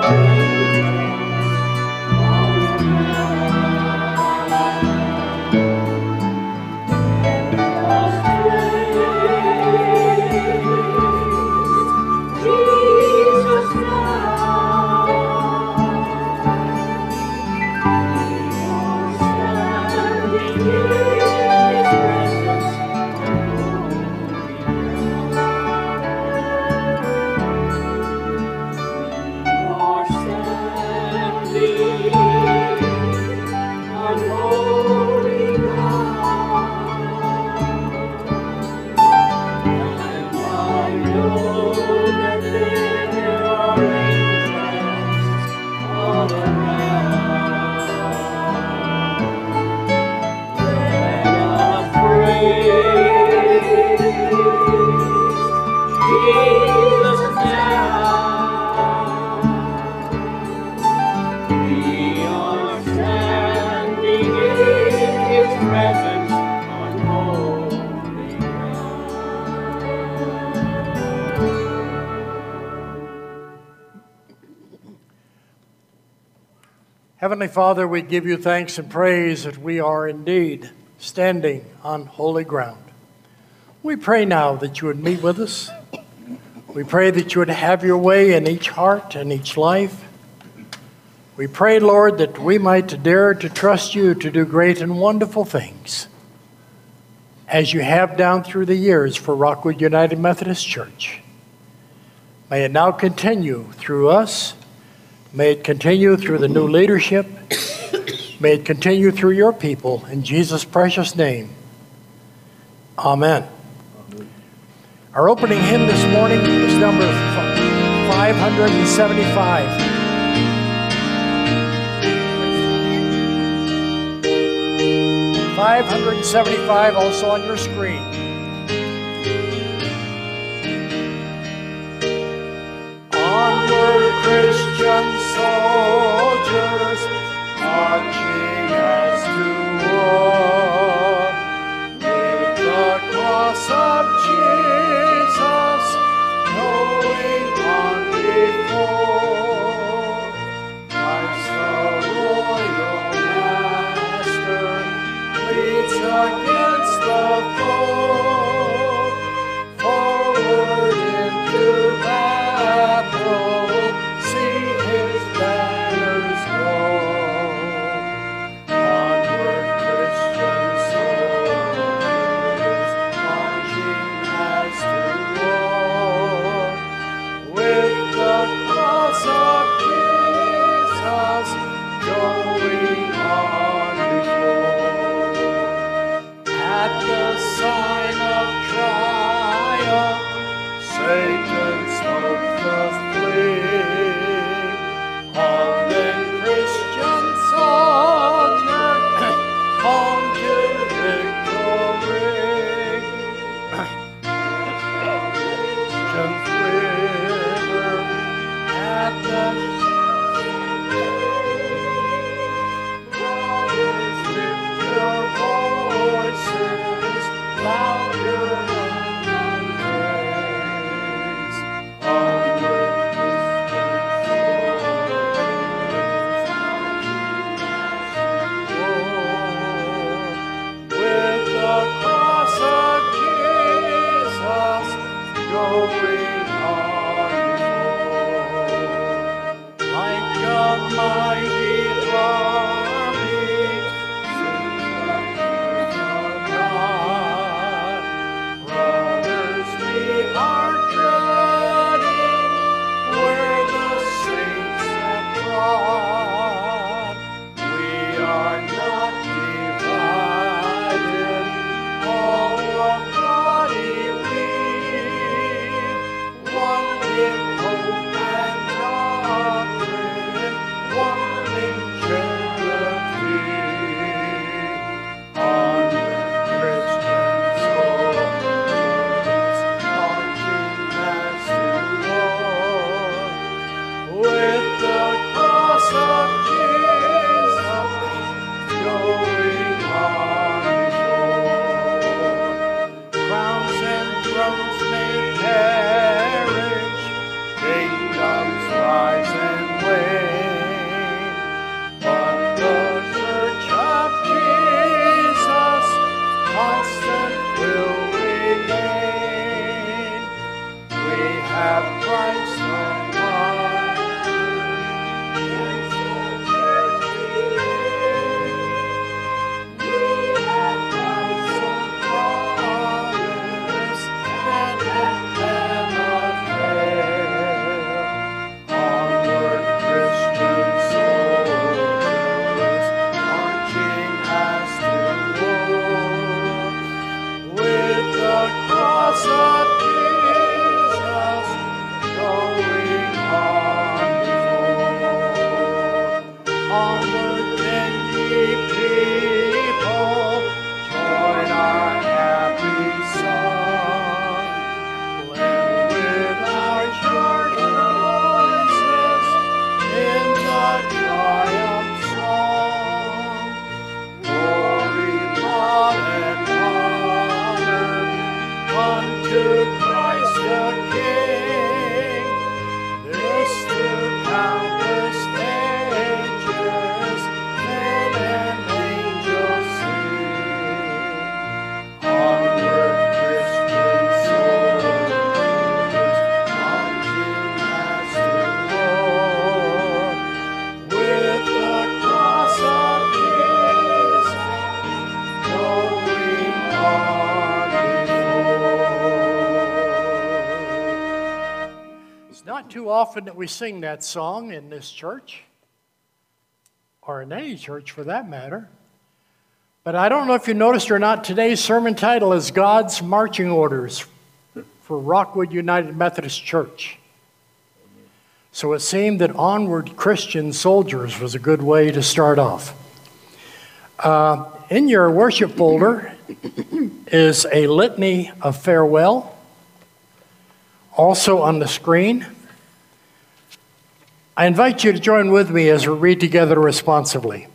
Heavenly Father, we give you thanks and praise that we are indeed standing on holy ground. We pray now that you would meet with us. We pray that you would have your way in each heart and each life. We pray, Lord, that we might dare to trust you to do great and wonderful things, as you have down through the years for Rockwood United Methodist Church. May it now continue through us. May it continue through the new leadership. May it continue through your people. In Jesus' precious name, amen. Our opening hymn this morning is number 575. 575, also on your screen. Onward, Christian soldiers, marching as to war, with the cross of Jesus going on before. Christ the royal master leads against the foe, forward into battle, see Onward, then ye people, join our happy song. Blend with our joyous voices in the triumph song. Glory, laud, and honor unto Christ the King. This through countless ages, men and angels sing. Onward, Christian soldiers, unto Master Lord, with the cross of Jesus going on before. It's not too often that we sing that song in this church, or in any church for that matter. But I don't know if you noticed or not, today's sermon title is God's Marching Orders for Rockwood United Methodist Church. So it seemed that Onward Christian Soldiers was a good way to start off. In your worship folder is a litany of farewell, also on the screen. I invite you to join with me as we read together responsively.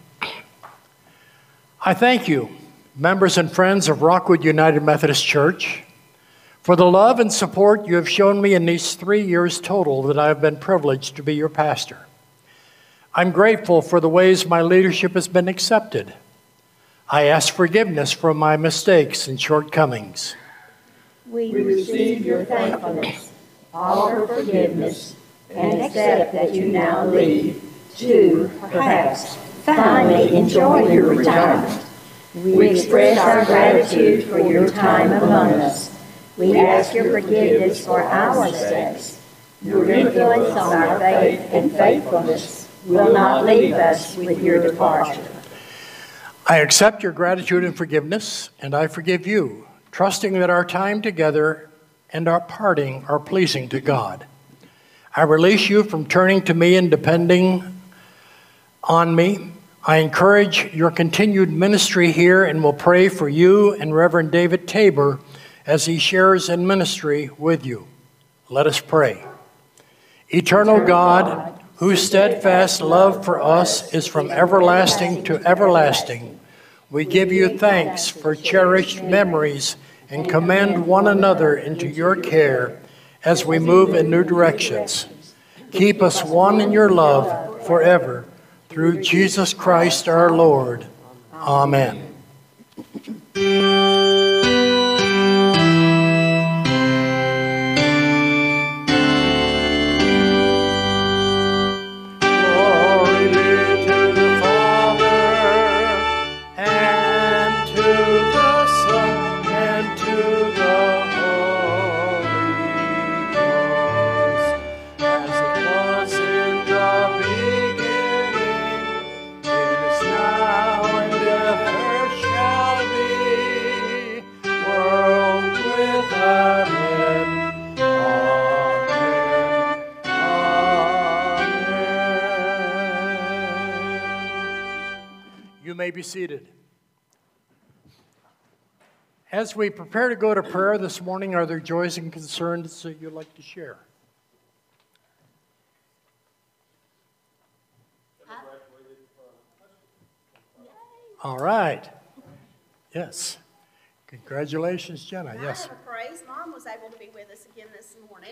I thank you, members and friends of Rockwood United Methodist Church, for the love and support you have shown me in these 3 years total that I have been privileged to be your pastor. I'm grateful for the ways my leadership has been accepted. I ask forgiveness for my mistakes and shortcomings. We receive your thankfulness, offer forgiveness, and accept that you now leave to, perhaps, finally enjoy your retirement. We express our gratitude for your time among us. We ask your forgiveness for our mistakes. Your influence on our faith and faithfulness will not leave us with your departure. I accept your gratitude and forgiveness, and I forgive you, trusting that our time together and our parting are pleasing to God. I release you from turning to me and depending on me. I encourage your continued ministry here and will pray for you and Reverend David Tabor as he shares in ministry with you. Let us pray. Eternal God, whose steadfast love for us is from everlasting to everlasting, we give you thanks for cherished memories and commend one another into your care as we move in new directions. Keep us one in your love forever, through Jesus Christ our Lord. Amen. Be seated. As we prepare to go to prayer this morning, are there joys and concerns that you'd like to share? All right. Yes. Congratulations, Jenna. Yes. I have a praise. Mom was able to be with us again this morning.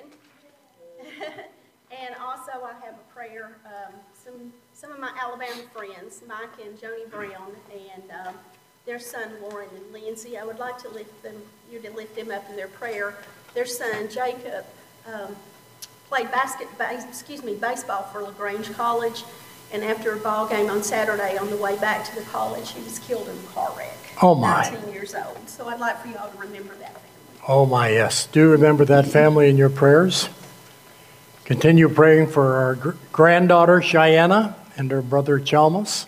And also I have a prayer. Some of my Alabama friends, Mike and Joni Brown, and their son Lauren and Lindsay, I would like to lift them up in their prayer. Their son Jacob played baseball for LaGrange College, and after a ball game on Saturday on the way back to the college, he was killed in a car wreck. Oh my! 19 years old. So I'd like for you all to remember that family. Oh my, yes. Do remember that family in your prayers. Continue praying for our granddaughter Cheyenne and her brother Chalmers.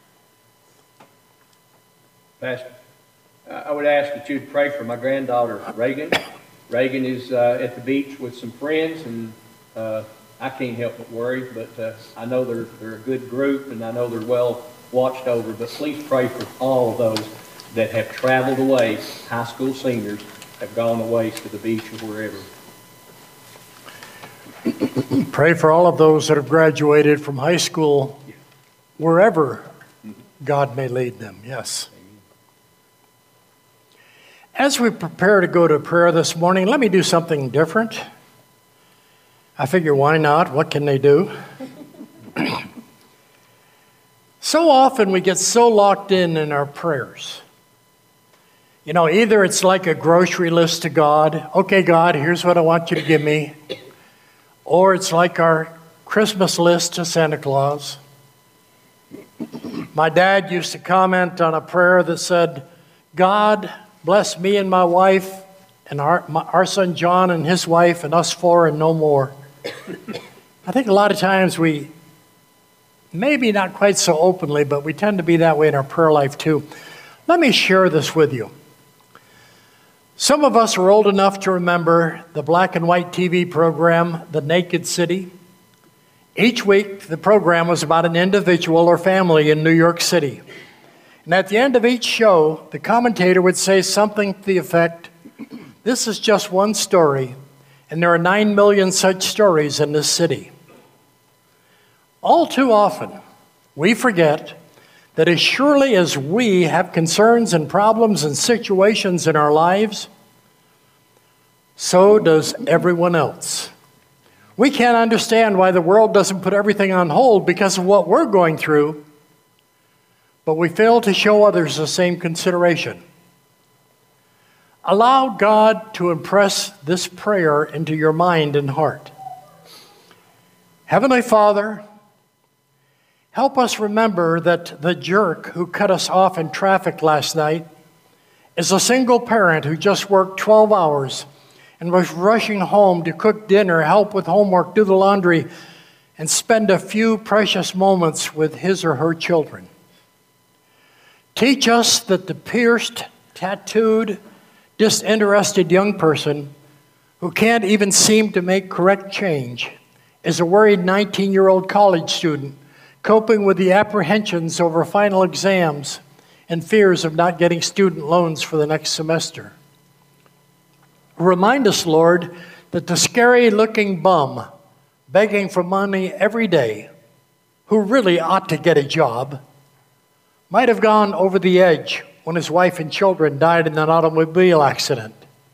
Pastor, I would ask that you'd pray for my granddaughter Reagan. Reagan is at the beach with some friends, and I can't help but worry, but I know they're a good group, and I know they're well watched over. But please pray for all of those that have traveled away, high school seniors, have gone away to the beach or wherever. Pray for all of those that have graduated from high school, wherever God may lead them. Yes. As we prepare to go to prayer this morning, let me do something different. I figure, why not? What can they do? So often we get so locked in our prayers. You know, either it's like a grocery list to God. Okay, God, here's what I want you to give me. Or it's like our Christmas list to Santa Claus. My dad used to comment on a prayer that said, God, bless me and my wife and our son John and his wife and us four and no more. I think a lot of times we, maybe not quite so openly, but we tend to be that way in our prayer life too. Let me share this with you. Some of us are old enough to remember the black and white TV program, The Naked City. Each week, the program was about an individual or family in New York City. And at the end of each show, the commentator would say something to the effect, this is just one story, and there are 9 million such stories in this city. All too often, we forget that as surely as we have concerns and problems and situations in our lives, so does everyone else. We can't understand why the world doesn't put everything on hold because of what we're going through, but we fail to show others the same consideration. Allow God to impress this prayer into your mind and heart. Heavenly Father, help us remember that the jerk who cut us off in traffic last night is a single parent who just worked 12 hours and was rushing home to cook dinner, help with homework, do the laundry, and spend a few precious moments with his or her children. Teach us that the pierced, tattooed, disinterested young person who can't even seem to make correct change is a worried 19-year-old college student coping with the apprehensions over final exams and fears of not getting student loans for the next semester. Remind us, Lord, that the scary-looking bum begging for money every day, who really ought to get a job, might have gone over the edge when his wife and children died in an automobile accident.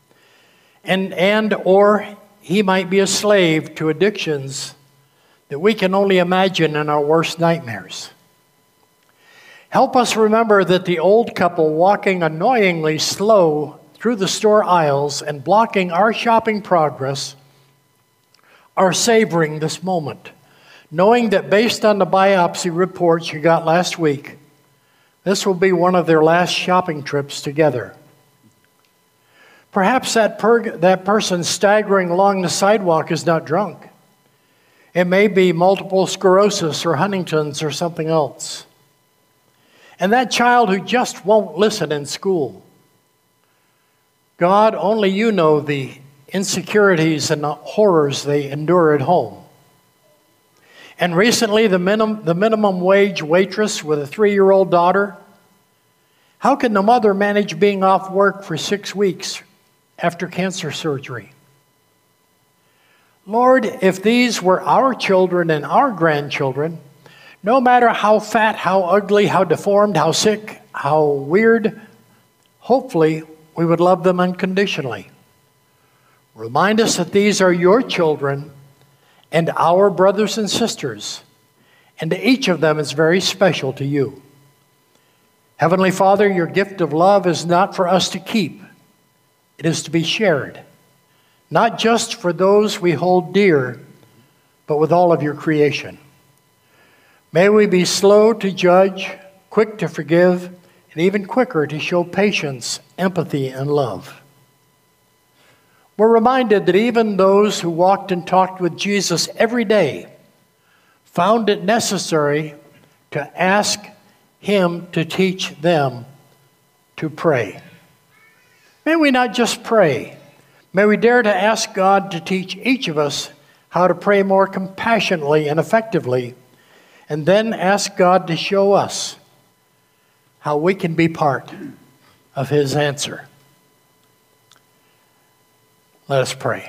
Or he might be a slave to addictions that we can only imagine in our worst nightmares. Help us remember that the old couple walking annoyingly slow through the store aisles and blocking our shopping progress are savoring this moment, knowing that based on the biopsy reports you got last week, this will be one of their last shopping trips together. Perhaps that person staggering along the sidewalk is not drunk. It may be multiple sclerosis or Huntington's or something else. And that child who just won't listen in school. God, only you know the insecurities and the horrors they endure at home. And recently, the minimum wage waitress with a 3-year-old daughter. How can the mother manage being off work for 6 weeks after cancer surgery? Lord, if these were our children and our grandchildren, no matter how fat, how ugly, how deformed, how sick, how weird, hopefully we would love them unconditionally. Remind us that these are your children and our brothers and sisters, and each of them is very special to you. Heavenly Father, your gift of love is not for us to keep. It is to be shared, not just for those we hold dear, but with all of your creation. May we be slow to judge, quick to forgive, and even quicker to show patience, empathy, and love. We're reminded that even those who walked and talked with Jesus every day found it necessary to ask him to teach them to pray. May we not just pray. May we dare to ask God to teach each of us how to pray more compassionately and effectively, and then ask God to show us how we can be part of His answer. Let us pray.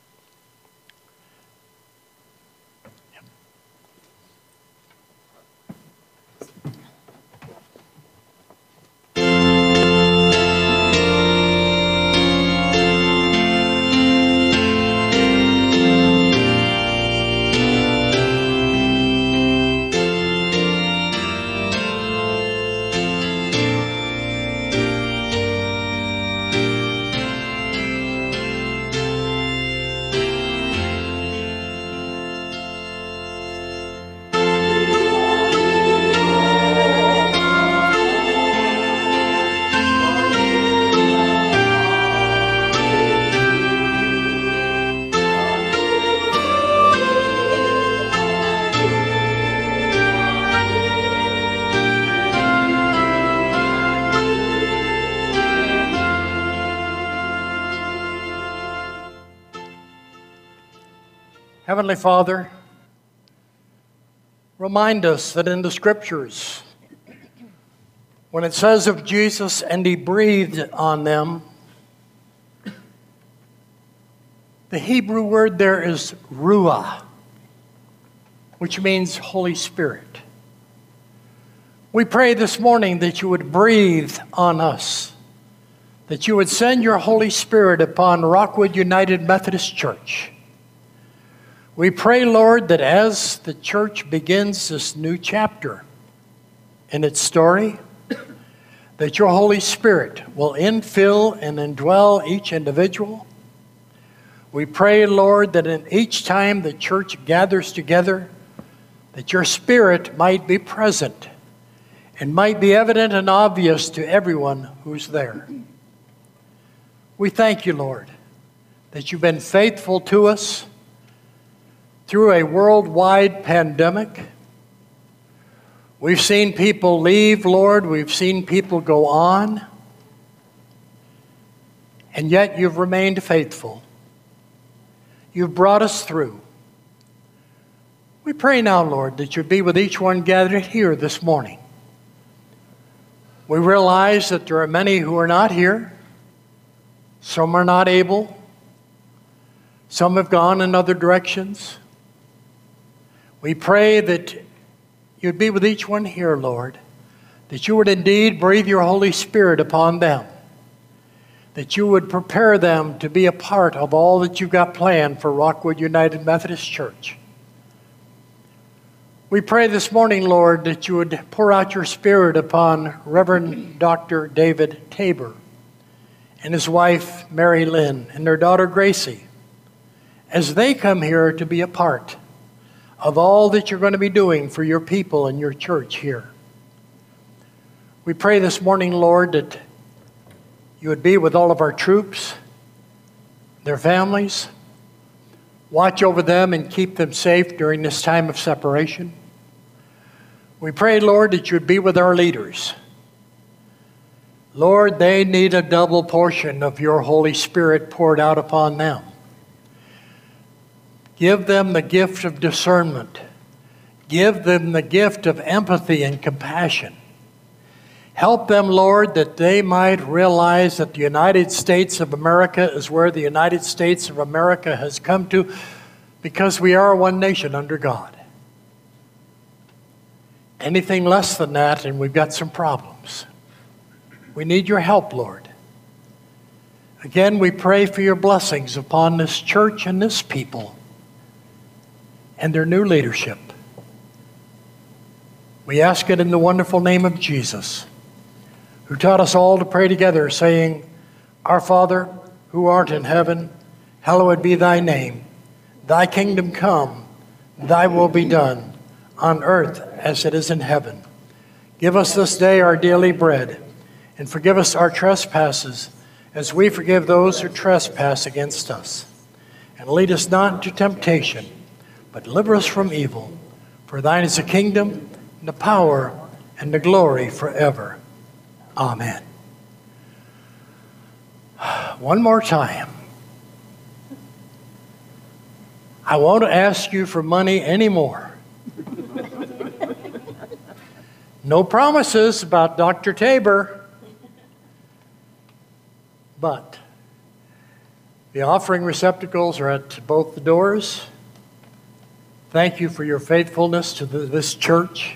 Heavenly Father, remind us that in the Scriptures, when it says of Jesus, and He breathed on them, the Hebrew word there is ruah, which means Holy Spirit. We pray this morning that you would breathe on us, that you would send your Holy Spirit upon Rockwood United Methodist Church. We pray, Lord, that as the church begins this new chapter in its story, that your Holy Spirit will infill and indwell each individual. We pray, Lord, that in each time the church gathers together, that your Spirit might be present and might be evident and obvious to everyone who's there. We thank you, Lord, that you've been faithful to us through a worldwide pandemic. We've seen people leave, Lord. We've seen people go on. And yet you've remained faithful. You've brought us through. We pray now, Lord, that you'd be with each one gathered here this morning. We realize that there are many who are not here. Some are not able. Some have gone in other directions. We pray that you'd be with each one here, Lord, that you would indeed breathe your Holy Spirit upon them, that you would prepare them to be a part of all that you've got planned for Rockwood United Methodist Church. We pray this morning, Lord, that you would pour out your Spirit upon Reverend Dr. David Tabor and his wife, Mary Lynn, and their daughter, Gracie, as they come here to be a part of all that you're going to be doing for your people and your church here. We pray this morning, Lord, that you would be with all of our troops, their families. Watch over them and keep them safe during this time of separation. We pray, Lord, that you would be with our leaders. Lord, they need a double portion of your Holy Spirit poured out upon them. Give them the gift of discernment. Give them the gift of empathy and compassion. Help them, Lord, that they might realize that the United States of America is where the United States of America has come to because we are one nation under God. Anything less than that, and we've got some problems. We need your help, Lord. Again, we pray for your blessings upon this church and this people and their new leadership. We ask it in the wonderful name of Jesus, who taught us all to pray together, saying, Our Father, who art in heaven, hallowed be thy name. Thy kingdom come, thy will be done, on earth as it is in heaven. Give us this day our daily bread, and forgive us our trespasses, as we forgive those who trespass against us. And lead us not into temptation, but deliver us from evil. For thine is the kingdom, and the power, and the glory forever. Amen. One more time. I won't ask you for money anymore. No promises about Dr. Tabor. But the offering receptacles are at both the doors. Thank you for your faithfulness to this church.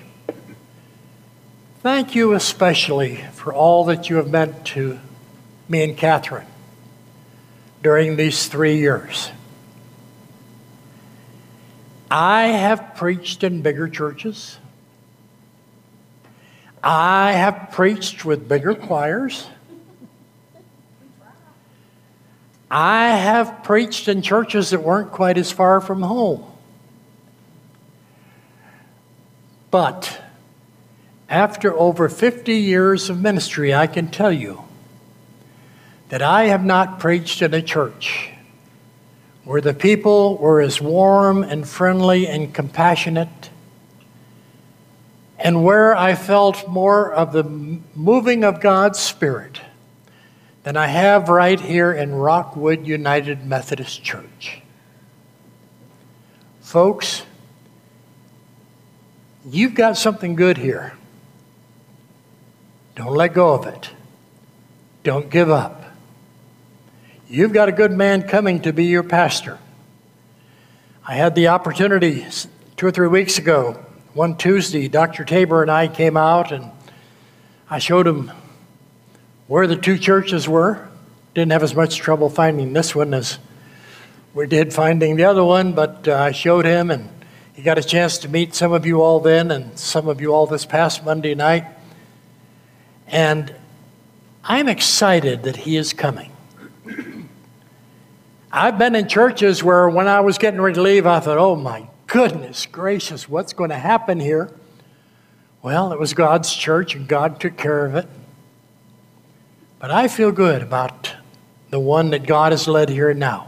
Thank you especially for all that you have meant to me and Catherine during these 3 years. I have preached in bigger churches. I have preached with bigger choirs. I have preached in churches that weren't quite as far from home. But after over 50 years of ministry, I can tell you that I have not preached in a church where the people were as warm and friendly and compassionate, and where I felt more of the moving of God's Spirit than I have right here in Rockwood United Methodist Church. Folks, you've got something good here. Don't let go of it. Don't give up. You've got a good man coming to be your pastor. I had the opportunity 2 or 3 weeks ago. One Tuesday, Dr. Tabor and I came out and I showed him where the 2 churches were. Didn't have as much trouble finding this one as we did finding the other one, but I showed him, and he got a chance to meet some of you all then and some of you all this past Monday night. And I'm excited that he is coming. I've been in churches where when I was getting ready to leave, I thought, oh my goodness gracious, what's going to happen here? Well, it was God's church and God took care of it. But I feel good about the one that God has led here now.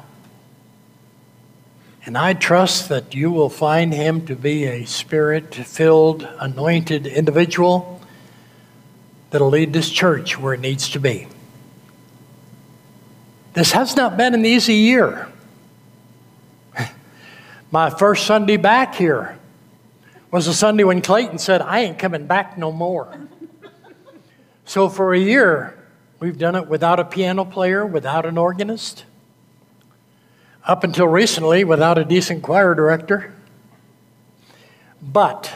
And I trust that you will find him to be a Spirit-filled, anointed individual that'll lead this church where it needs to be. This has not been an easy year. My first Sunday back here was a Sunday when Clayton said, I ain't coming back no more. So for a year, we've done it without a piano player, without an organist. Up until recently, without a decent choir director. But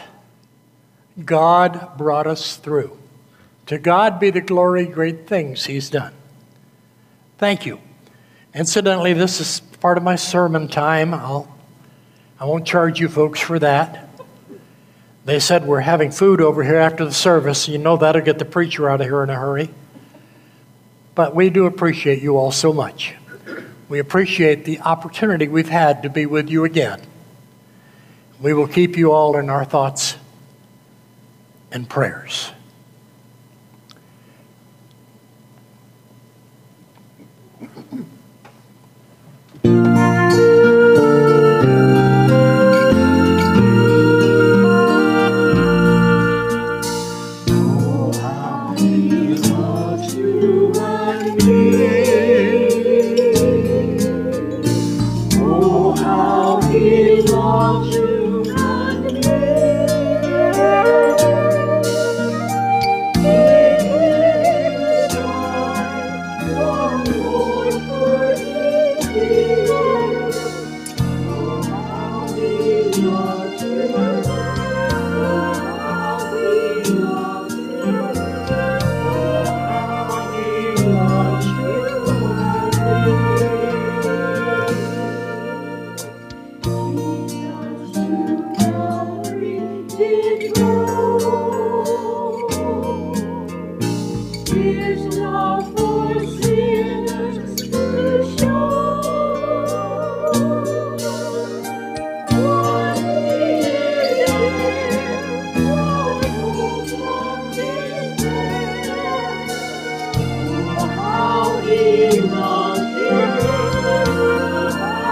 God brought us through. To God be the glory, great things he's done. Thank you. Incidentally, this is part of my sermon time. I won't charge you folks for that. They said we're having food over here after the service. You know that'll get the preacher out of here in a hurry. But we do appreciate you all so much. We appreciate the opportunity we've had to be with you again. We will keep you all in our thoughts and prayers.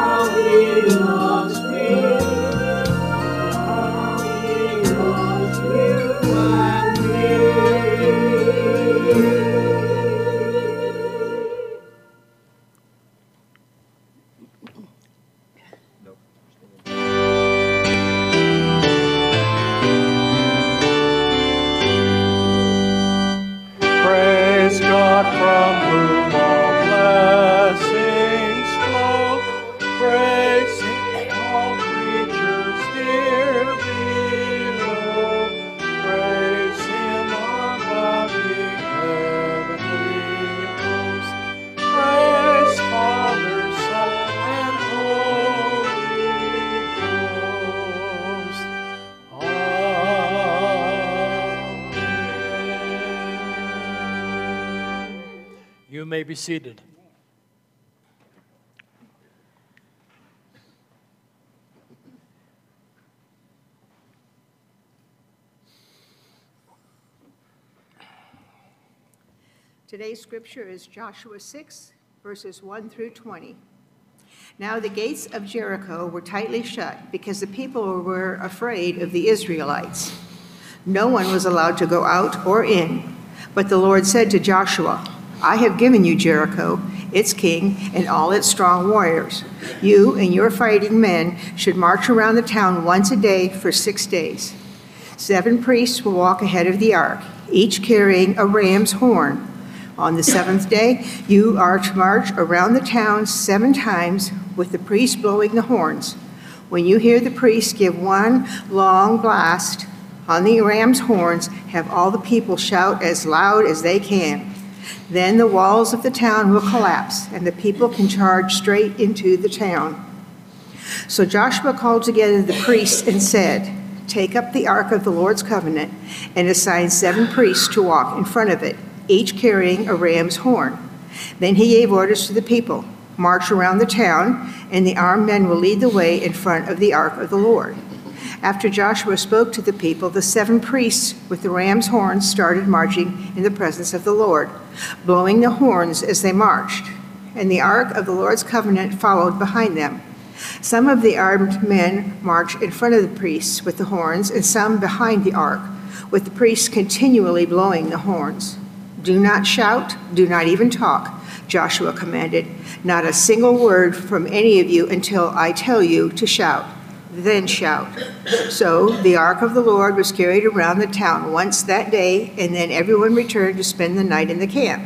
How he loves me. may be seated. Today's scripture is Joshua 6, verses 1 through 20. Now the gates of Jericho were tightly shut because the people were afraid of the Israelites. No one was allowed to go out or in. But the Lord said to Joshua, I have given you Jericho, its king, and all its strong warriors. You and your fighting men should march around the town once a day for 6 days. 7 priests will walk ahead of the ark, each carrying a ram's horn. On the 7th day, you are to march around the town 7 times with the priest blowing the horns. When you hear the priest give one long blast on the ram's horns, have all the people shout as loud as they can. Then the walls of the town will collapse, and the people can charge straight into the town. So Joshua called together the priests and said, Take up the ark of the Lord's covenant and assign 7 priests to walk in front of it, each carrying a ram's horn. Then he gave orders to the people, March around the town, and the armed men will lead the way in front of the ark of the Lord. After Joshua spoke to the people, the 7 priests with the ram's horns started marching in the presence of the Lord, blowing the horns as they marched, and the ark of the Lord's covenant followed behind them. Some of the armed men marched in front of the priests with the horns, and some behind the ark, with the priests continually blowing the horns. Do not shout, do not even talk, Joshua commanded. Not a single word from any of you until I tell you to shout. Then shout. So the ark of the Lord was carried around the town once that day, and then everyone returned to spend the night in the camp.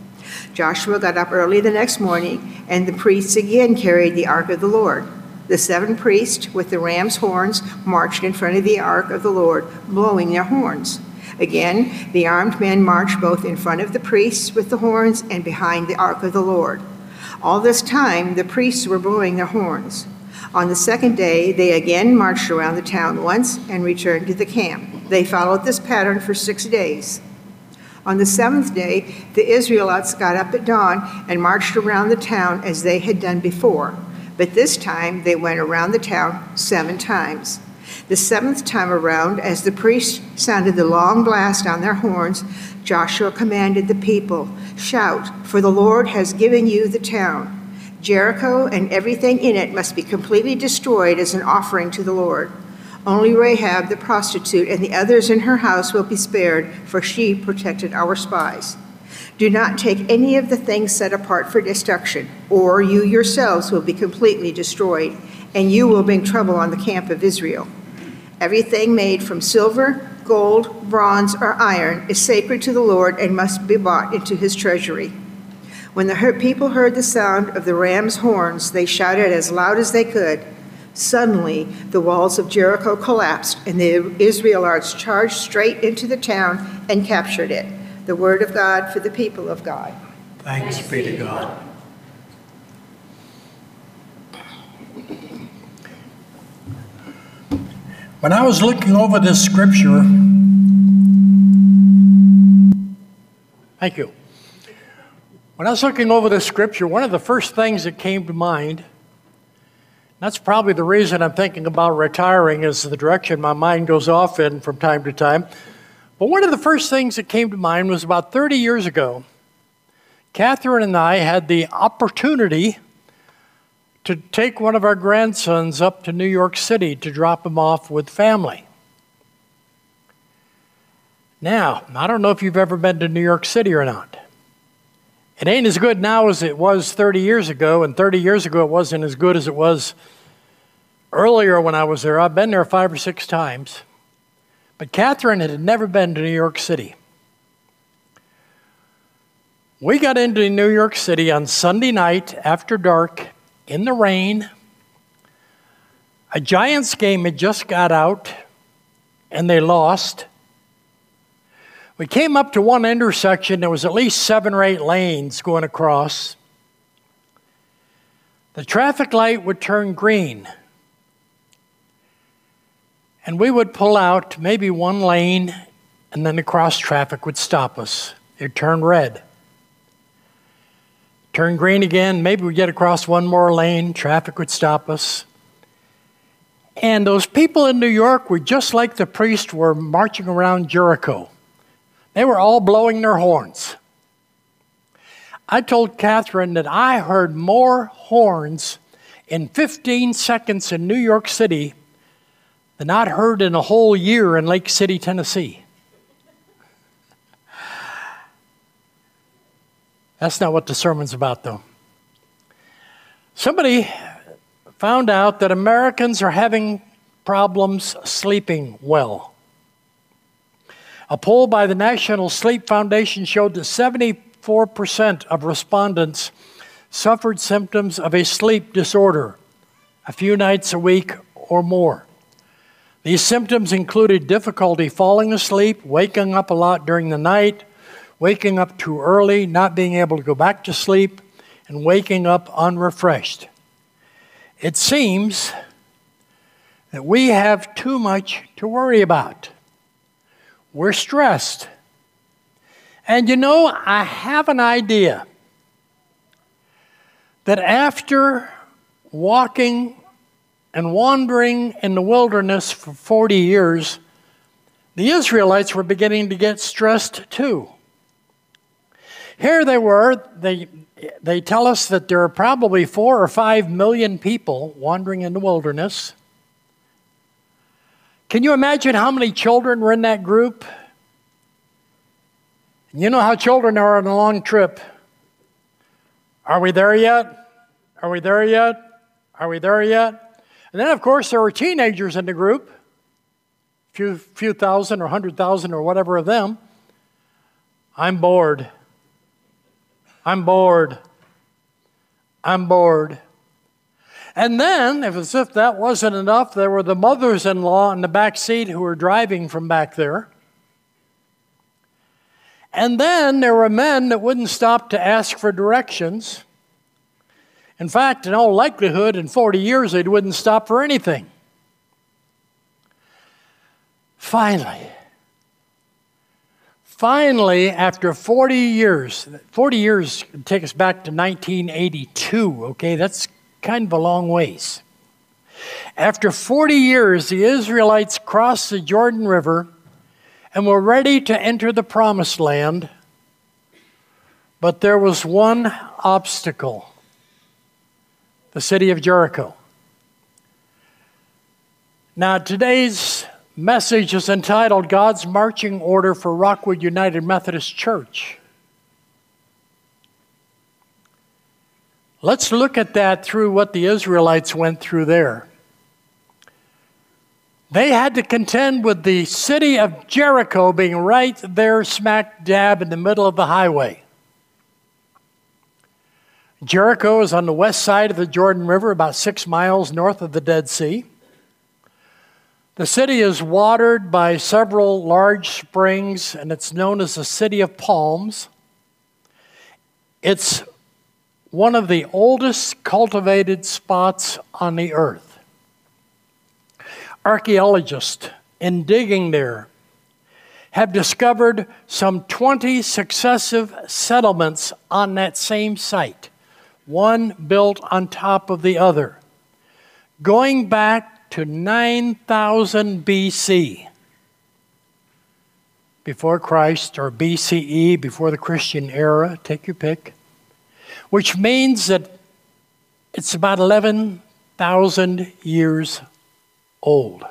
Joshua got up early the next morning, and the priests again carried the ark of the Lord. The 7 priests with the ram's horns marched in front of the ark of the Lord, blowing their horns. Again, the armed men marched both in front of the priests with the horns and behind the ark of the Lord. All this time, the priests were blowing their horns. On the 2nd day, they again marched around the town once and returned to the camp. They followed this pattern for 6 days. On the 7th day, the Israelites got up at dawn and marched around the town as they had done before. But this time, they went around the town 7 times. The 7th time around, as the priests sounded the long blast on their horns, Joshua commanded the people, Shout, for the Lord has given you the town. Jericho and everything in it must be completely destroyed as an offering to the Lord. Only Rahab the prostitute and the others in her house will be spared, for she protected our spies. Do not take any of the things set apart for destruction, or you yourselves will be completely destroyed, and you will bring trouble on the camp of Israel. Everything made from silver, gold, bronze, or iron is sacred to the Lord and must be brought into his treasury. When the people heard the sound of the ram's horns, they shouted as loud as they could. Suddenly, the walls of Jericho collapsed, and the Israelites charged straight into the town and captured it. The word of God for the people of God. Thanks be to God. When I was looking over this scripture, thank you. When I was looking over this scripture, one of the first things that came to mind, that's probably the reason I'm thinking about retiring, is the direction my mind goes off in from time to time. But one of the first things that came to mind was about 30 years ago. Catherine and I had the opportunity to take one of our grandsons up to New York City to drop him off with family. Now, I don't know if you've ever been to New York City or not. It ain't as good now as it was 30 years ago, and 30 years ago it wasn't as good as it was earlier when I was there. I've been there 5 or 6 times. But Catherine had never been to New York City. We got into New York City on Sunday night after dark in the rain. A Giants game had just got out, and they lost. We came up to one intersection. There was at least 7 or 8 lanes going across. The traffic light would turn green, and we would pull out maybe 1 lane, and then the cross traffic would stop us. It turned red. turn green again, maybe we get across one more lane, traffic would stop us. And those people in New York were just like the priests were marching around Jericho. They were all blowing their horns. I told Catherine that I heard more horns in 15 seconds in New York City than I'd heard in a whole year in Lake City, Tennessee. That's not what the sermon's about, though. Somebody found out that Americans are having problems sleeping well. A poll by the National Sleep Foundation showed that 74% of respondents suffered symptoms of a sleep disorder a few nights a week or more. These symptoms included difficulty falling asleep, waking up a lot during the night, waking up too early, not being able to go back to sleep, and waking up unrefreshed. It seems that we have too much to worry about. We're stressed. And you know, I have an idea that after walking and wandering in the wilderness for 40 years, the Israelites were beginning to get stressed too. Here they were, they tell us that there are probably 4 or 5 million people wandering in the wilderness. Can you imagine how many children were in that group? You know how children are on a long trip. Are we there yet? Are we there yet? Are we there yet? And then, of course, there were teenagers in the group, few thousand or 100,000 or whatever of them. I'm bored. I'm bored. I'm bored. And then, as if that wasn't enough, there were the mothers-in-law in the back seat who were driving from back there. And then there were men that wouldn't stop to ask for directions. In fact, in all likelihood, in 40 years, they wouldn't stop for anything. Finally, after 40 years would take us back to 1982, okay? That's kind of a long ways. After 40 years, the Israelites crossed the Jordan River and were ready to enter the Promised Land, but there was one obstacle: the city of Jericho. Now, today's message is entitled God's Marching Order for Rockwood United Methodist Church. Let's look at that through what the Israelites went through there. They had to contend with the city of Jericho being right there smack dab in the middle of the highway. Jericho is on the west side of the Jordan River, about 6 miles north of the Dead Sea. The city is watered by several large springs, and it's known as the City of Palms. It's one of the oldest cultivated spots on the earth. Archaeologists, in digging there, have discovered some 20 successive settlements on that same site, one built on top of the other, going back to 9,000 BC, before Christ, or BCE, before the Christian era, take your pick, which means that it's about 11,000 years old.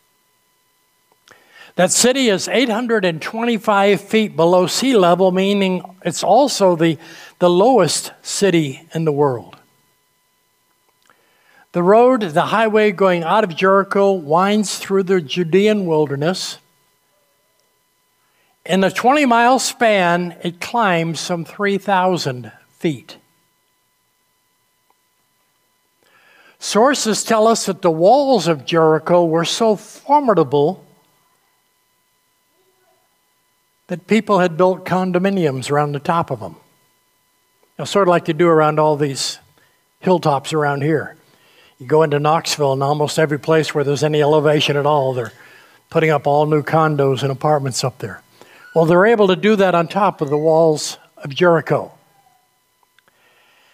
That city is 825 feet below sea level, meaning it's also the lowest city in the world. The road, the highway going out of Jericho, winds through the Judean wilderness. In a 20-mile span, it climbs some 3,000 feet. Sources tell us that the walls of Jericho were so formidable that people had built condominiums around the top of them. Sort of like they do around all these hilltops around here. You go into Knoxville, and almost every place where there's any elevation at all, they're putting up all new condos and apartments up there. Well, they're able to do that on top of the walls of Jericho.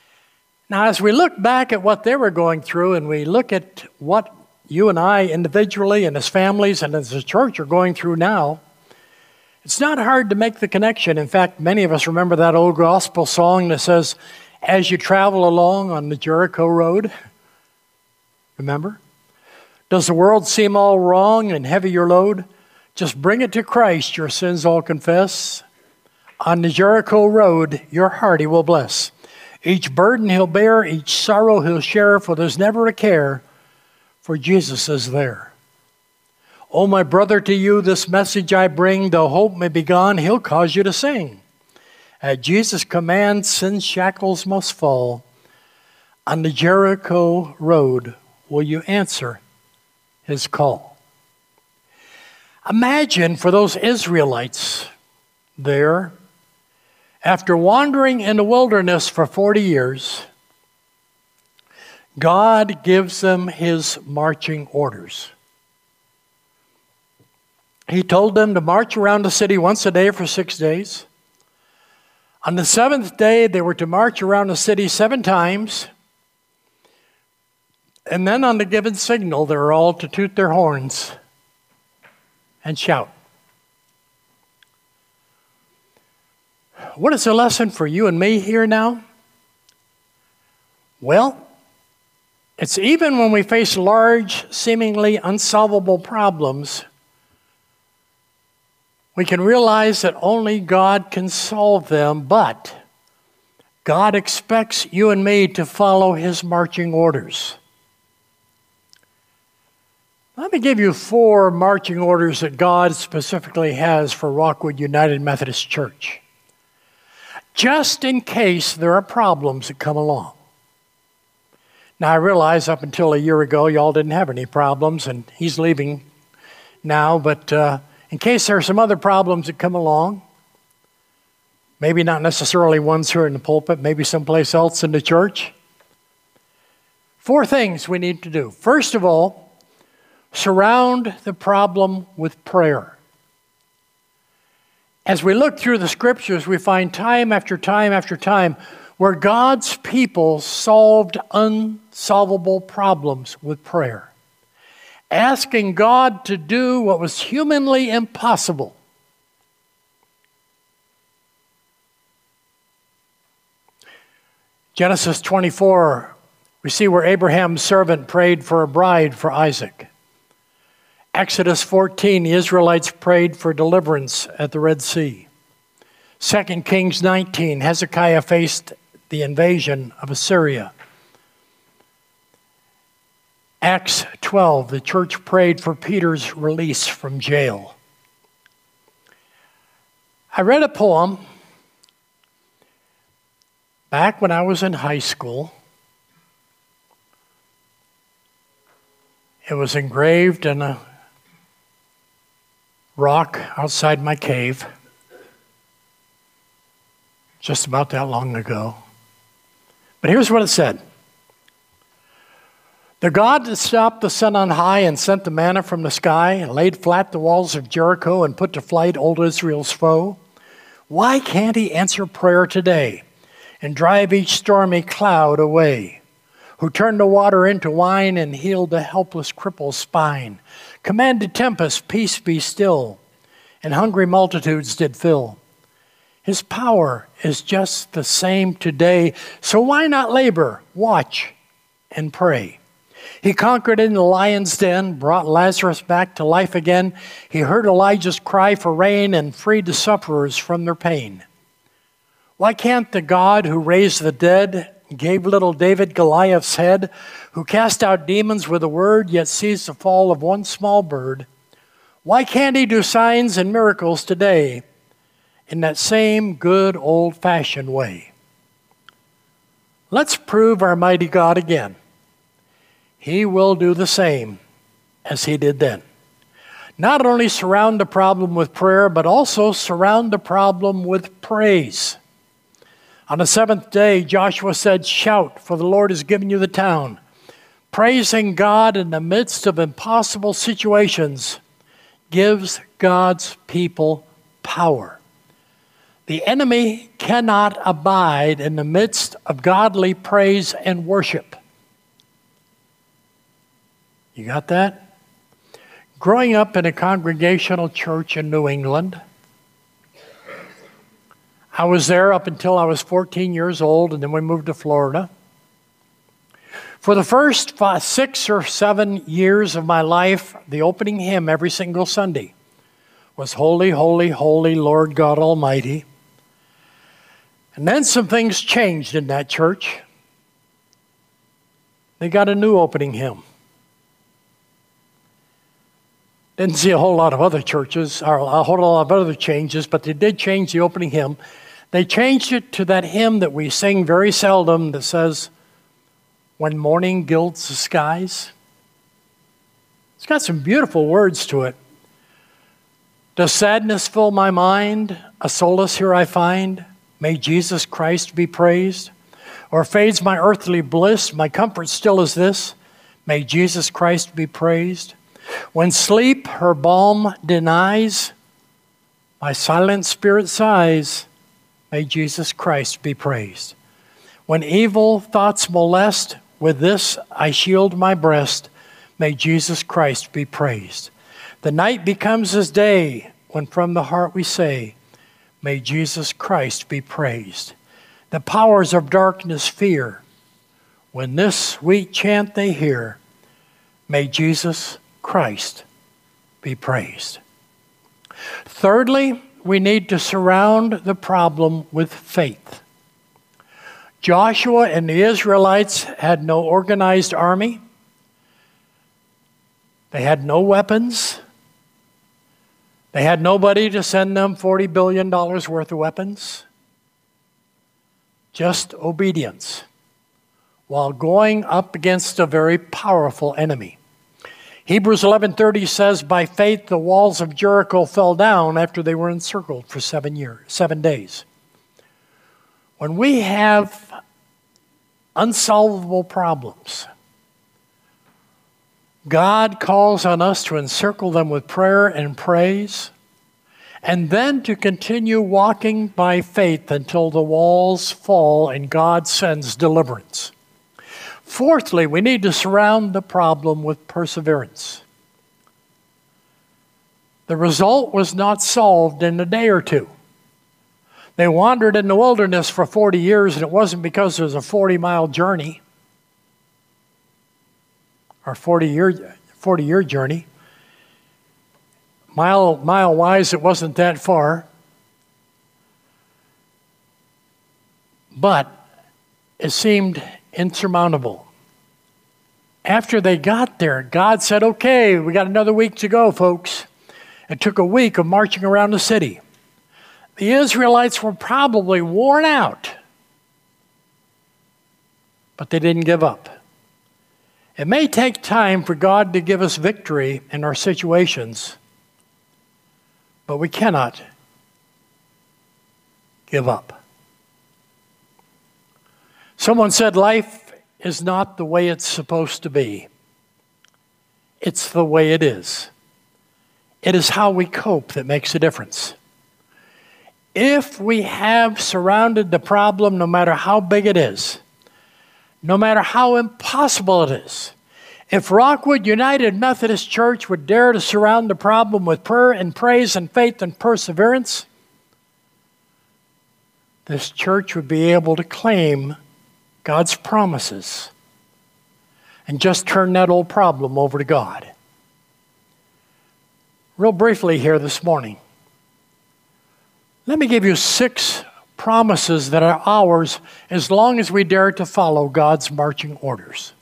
Now, as we look back at what they were going through and we look at what you and I individually and as families and as a church are going through now, it's not hard to make the connection. In fact, many of us remember that old gospel song that says, "As you travel along on the Jericho road," remember? "Does the world seem all wrong and heavy your load? Just bring it to Christ, your sins all confess. On the Jericho road, your heart he will bless. Each burden he'll bear, each sorrow he'll share, for there's never a care, for Jesus is there. Oh, my brother, to you this message I bring, though hope may be gone, he'll cause you to sing. At Jesus' command, sin's shackles must fall. On the Jericho road, will you answer his call?" Imagine for those Israelites there, after wandering in the wilderness for 40 years, God gives them his marching orders. He told them to march around the city once a day for 6 days. On the seventh day, they were to march around the city 7 times. And then on the given signal, they were all to toot their horns and shout. What is the lesson for you and me here now? Well, it's even when we face large, seemingly unsolvable problems, we can realize that only God can solve them, but God expects you and me to follow his marching orders. Let me give you 4 marching orders that God specifically has for Rockwood United Methodist Church, just in case there are problems that come along. Now, I realize up until a year ago, y'all didn't have any problems, and he's leaving now, but in case there are some other problems that come along, maybe not necessarily ones here in the pulpit, maybe someplace else in the church, 4 things we need to do. First of all, surround the problem with prayer. As we look through the scriptures, we find time after time after time where God's people solved unsolvable problems with prayer, asking God to do what was humanly impossible. Genesis 24, we see where Abraham's servant prayed for a bride for Isaac. Exodus 14, the Israelites prayed for deliverance at the Red Sea. 2 Kings 19, Hezekiah faced the invasion of Assyria. Acts 12, the church prayed for Peter's release from jail. I read a poem back when I was in high school. It was engraved in a rock outside my cave just about that long ago. But here's what it said. The God that stopped the sun on high and sent the manna from the sky and laid flat the walls of Jericho and put to flight old Israel's foe, why can't he answer prayer today and drive each stormy cloud away? Who turned the water into wine and healed the helpless cripple's spine, commanded tempest, peace be still, and hungry multitudes did fill. His power is just the same today, so why not labor, watch, and pray? He conquered in the lion's den, brought Lazarus back to life again. He heard Elijah's cry for rain and freed the sufferers from their pain. Why can't the God who raised the dead, gave little David Goliath's head, who cast out demons with a word, yet sees the fall of one small bird, why can't he do signs and miracles today in that same good old-fashioned way? Let's prove our mighty God again. He will do the same as he did then. Not only surround the problem with prayer, but also surround the problem with praise. On the 7th day, Joshua said, "Shout, for the Lord has given you the town." Praising God in the midst of impossible situations gives God's people power. The enemy cannot abide in the midst of godly praise and worship. You got that? Growing up in a congregational church in New England, I was there up until I was 14 years old, and then we moved to Florida. For the first 6 or 7 years of my life, the opening hymn every single Sunday was Holy, Holy, Holy, Lord God Almighty. And then some things changed in that church. They got a new opening hymn. Didn't see a whole lot of other churches, or a whole lot of other changes, but they did change the opening hymn. They changed it to that hymn that we sing very seldom that says, When Morning Gilds the Skies. It's got some beautiful words to it. Does sadness fill my mind? A solace here I find. May Jesus Christ be praised. Or fades my earthly bliss, my comfort still is this. May Jesus Christ be praised. When sleep her balm denies, my silent spirit sighs. May Jesus Christ be praised. When evil thoughts molest, with this I shield my breast. May Jesus Christ be praised. The night becomes as day when from the heart we say, May Jesus Christ be praised. The powers of darkness fear. When this sweet chant they hear, may Jesus Christ be praised. Thirdly, we need to surround the problem with faith. Joshua and the Israelites had no organized army. They had no weapons. They had nobody to send them $40 billion worth of weapons. Just obedience while going up against a very powerful enemy. Hebrews 11:30 says, by faith the walls of Jericho fell down after they were encircled for 7 days. When we have unsolvable problems, God calls on us to encircle them with prayer and praise, and then to continue walking by faith until the walls fall and God sends deliverance. Fourthly, we need to surround the problem with perseverance. The result was not solved in a day or two. They wandered in the wilderness for 40 years, and it wasn't because it was a 40-mile journey or 40-year journey. Mile-wise, it wasn't that far. But it seemed insurmountable. After they got there, God said, okay, we got another week to go, folks. It took a week of marching around the city. The Israelites were probably worn out, but they didn't give up. It may take time for God to give us victory in our situations, but we cannot give up. Someone said life is not the way it's supposed to be. It's the way it is. It is how we cope that makes a difference. If we have surrounded the problem, no matter how big it is, no matter how impossible it is, if Rockwood United Methodist Church would dare to surround the problem with prayer and praise and faith and perseverance, this church would be able to claim God's promises and just turn that old problem over to God. Real briefly here this morning, let me give you 6 promises that are ours as long as we dare to follow God's marching orders.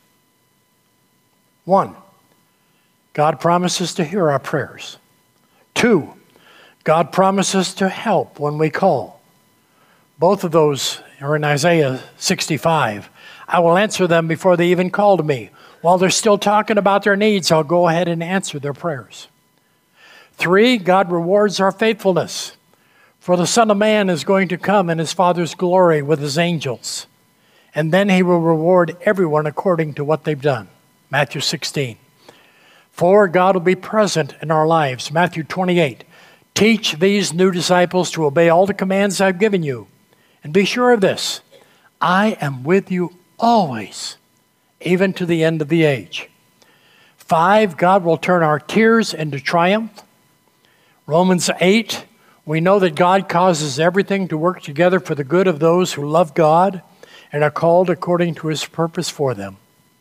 1, God promises to hear our prayers. 2, God promises to help when we call. Both of those are in Isaiah 65. I will answer them before they even call to me. While they're still talking about their needs, I'll go ahead and answer their prayers. 3, God rewards our faithfulness. For the Son of Man is going to come in his Father's glory with his angels, and then he will reward everyone according to what they've done. Matthew 16. 4, God will be present in our lives. Matthew 28. Teach these new disciples to obey all the commands I've given you. And be sure of this, I am with you always, even to the end of the age. 5, God will turn our tears into triumph. Romans 8, we know that God causes everything to work together for the good of those who love God and are called according to his purpose for them.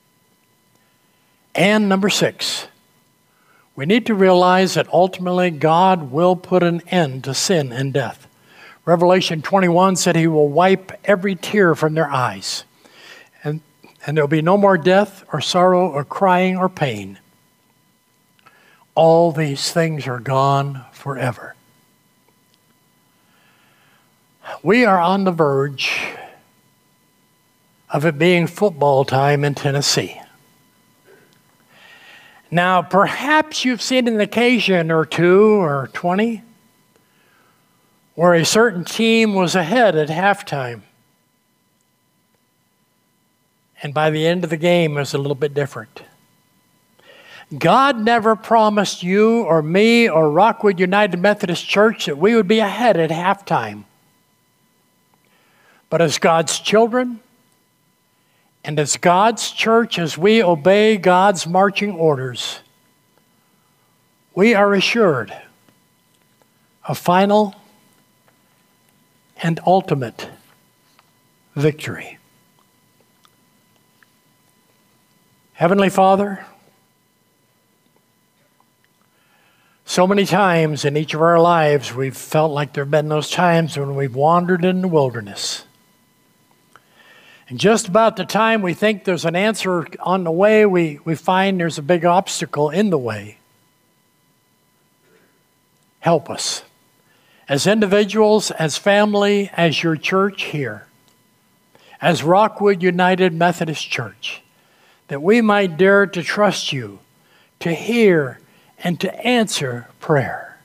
And number 6, we need to realize that ultimately God will put an end to sin and death. Revelation 21 said he will wipe every tear from their eyes. And there'll be no more death or sorrow or crying or pain. All these things are gone forever. We are on the verge of it being football time in Tennessee. Now, perhaps you've seen an occasion or 2 or 20 where a certain team was ahead at halftime. And by the end of the game, it was a little bit different. God never promised you or me or Rockwood United Methodist Church that we would be ahead at halftime. But as God's children, and as God's church, as we obey God's marching orders, we are assured of final and ultimate victory. Heavenly Father, so many times in each of our lives we've felt like there have been those times when we've wandered in the wilderness. And just about the time we think there's an answer on the way, we find there's a big obstacle in the way. Help us, as individuals, as family, as your church here, as Rockwood United Methodist Church, that we might dare to trust you, to hear and to answer prayer.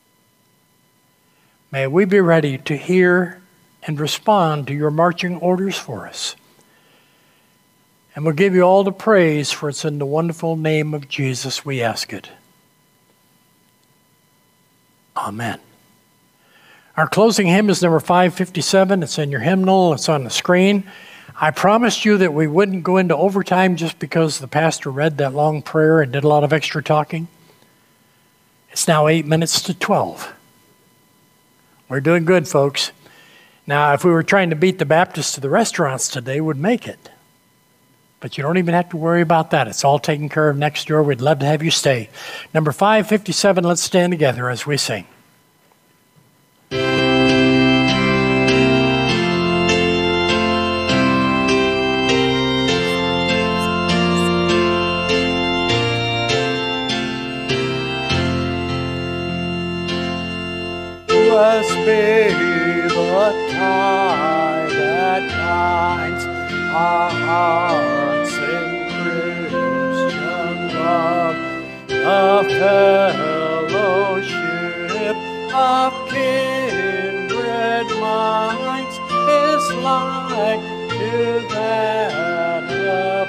May we be ready to hear and respond to your marching orders for us. And we'll give you all the praise, for it's in the wonderful name of Jesus we ask it. Amen. Our closing hymn is number 557. It's in your hymnal. It's on the screen. I promised you that we wouldn't go into overtime just because the pastor read that long prayer and did a lot of extra talking. It's now 8 minutes to 12. We're doing good, folks. Now, if we were trying to beat the Baptists to the restaurants today, we'd make it. But you don't even have to worry about that. It's all taken care of next door. We'd love to have you stay. Number 557, let's stand together as we sing. Blessed be the tide that binds our hearts in Christian love, the fellowship of kindred minds is like to that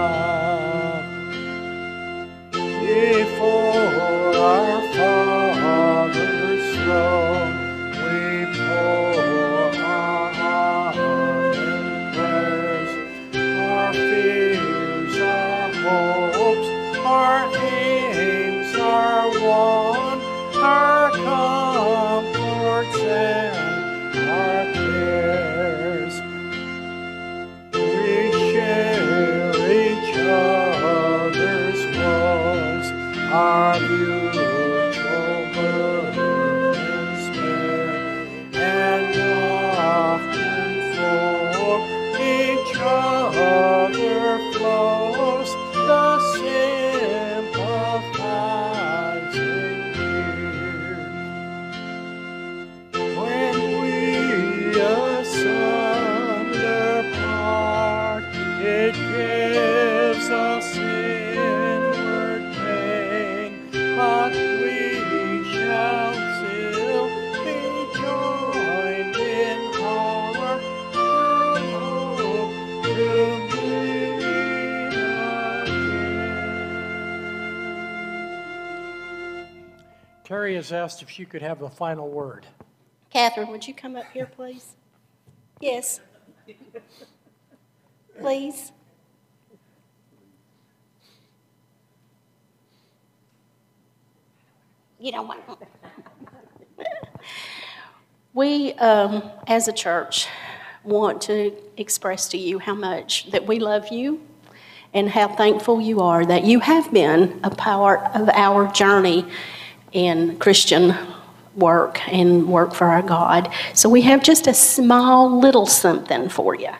above. Before our Father's throne, we pour our heart and prayers, our fears, our hopes, our aims, our wants, our comforts and our cares. We share each has asked if she could have the final word. Catherine, would you come up here, please? Yes. Please. You don't want. We, as a church, want to express to you how much that we love you and how thankful you are that you have been a part of our journey in Christian work and work for our God. So we have just a small little something for you.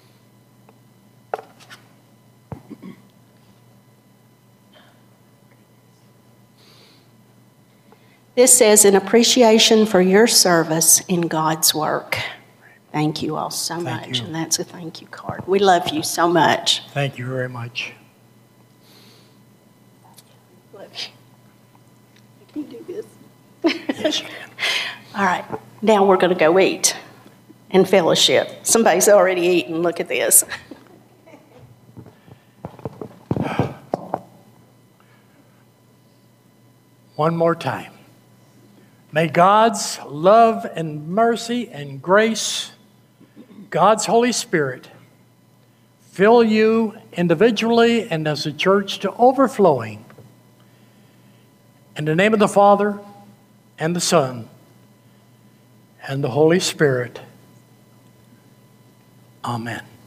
This says, in appreciation for your service in God's work. Thank you all so much. you. And that's a thank you card. We love you so much. Thank you very much. Love you. Can you do this? Yes, you can. All right. Now we're going to go eat and fellowship. Somebody's already eaten. Look at this. One more time. May God's love and mercy and grace, God's Holy Spirit, fill you individually and as a church to overflowing. In the name of the Father, and the Son, and the Holy Spirit. Amen.